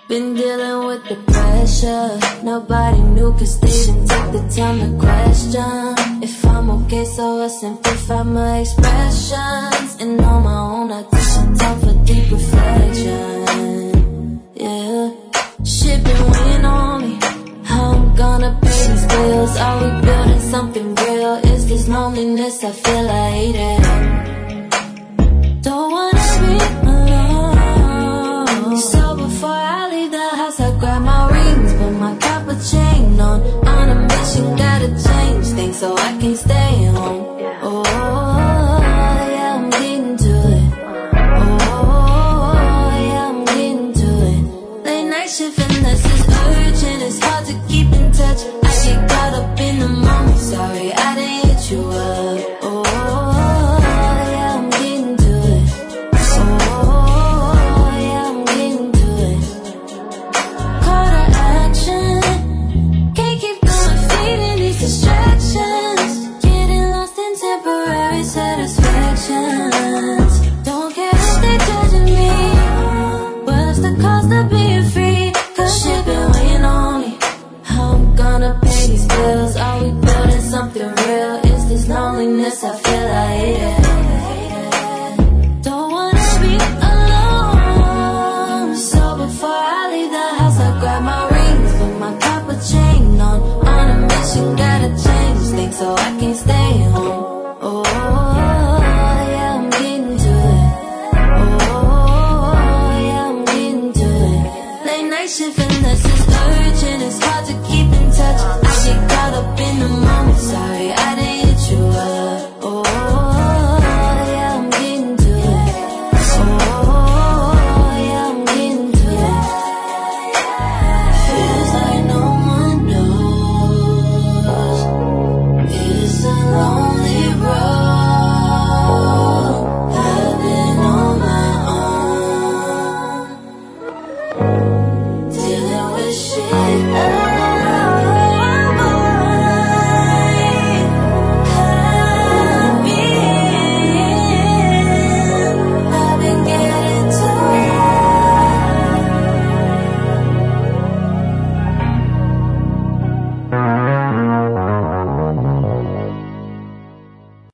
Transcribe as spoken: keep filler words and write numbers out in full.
Been dealing with the pressure. Nobody knew cause they didn't take the time to question if I'm okay, so I simplify my expressions. And on my own I took some time for deep reflection. Yeah, shit been weighing on me. How I'm gonna pay these bills? Are we building something real? Is this loneliness? I feel I hate it. Don't wanna be alone. So before I leave the house I grab my rings, put my copper chain on. On a mission, gotta change things so I can stay home. Oh, yeah, I'm getting to it. Oh, yeah, I'm getting to it. Late night shift and this is urgent. It's hard to keep in touch. I get caught up in the moment. Sorry, I didn't hit you up. Oh, yeah, I'm getting to it. Oh, yeah, I'm getting to it. Call to action. Can't keep going, feeding these distractions. Getting lost in temporary satisfactions. Don't care if they're judging me. What's the cost of being free? Cause shit been weighing on me. How I'm gonna pay these bills? Are we building something real? Is this loneliness? I feel I hate it. Don't wanna be alone. So before I leave the house I grab my rings, put my copper chain on. On a mission, gotta change things so I can stay home. Oh, yeah, I'm getting to it. Oh, yeah, I'm getting to it. Late night shift